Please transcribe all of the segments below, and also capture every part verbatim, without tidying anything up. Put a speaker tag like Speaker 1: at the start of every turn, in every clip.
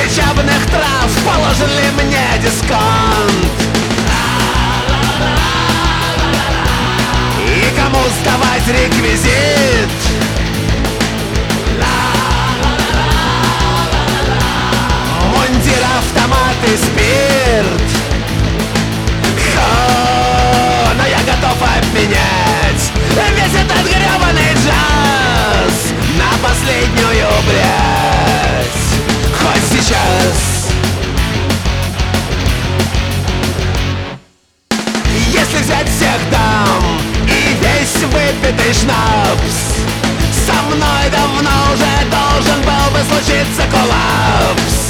Speaker 1: лечебных трав положен ли мне дисконт? И кому сдавать реквизит? Мундир, автомат и спирт. Хо, но я готов обменять весь этот гребаный джаз на последнюю блядь, хоть сейчас. Если взять всех дам и весь выпитый шнапс, со мной давно уже должен был бы случиться коллапс.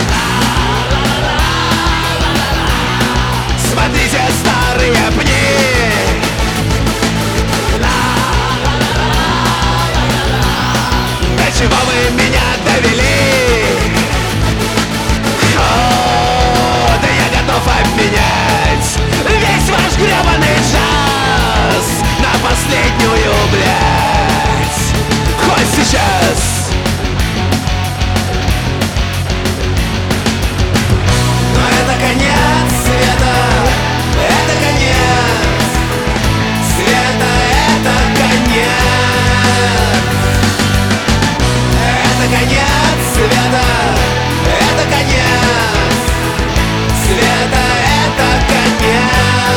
Speaker 1: Смотрите, старые пни, до чего вы меня довели? О, да я готов обменять весь ваш гребаный джаз на последнюю, блядь, хоть сейчас. Но это конец света, это конец света, это конец. Это конец света, это конец света, это конец.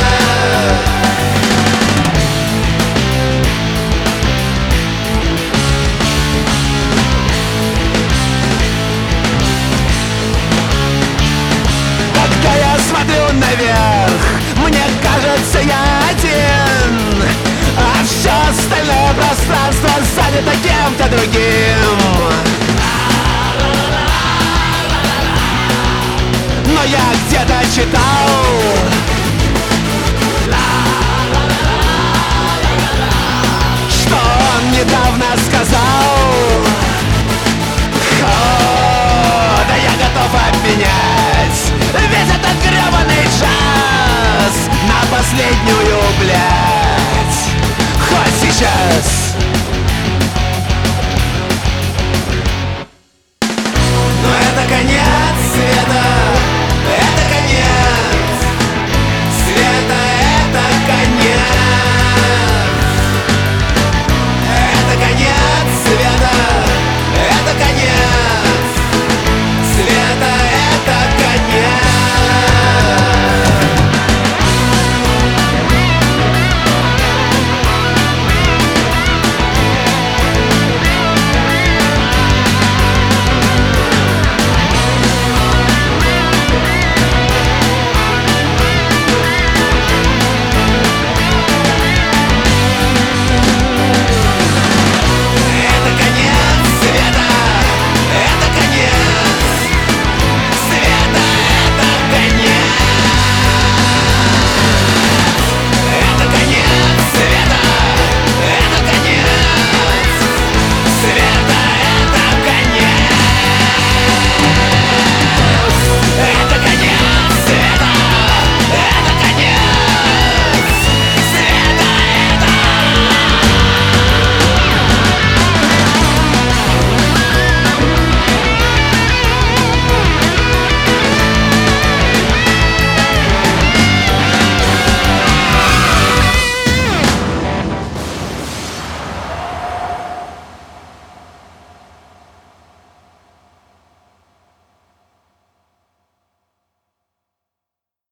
Speaker 1: Когда я смотрю наверх, мне кажется, я один, а все остальное пространство занято кем-то другим. Но я где-то читал,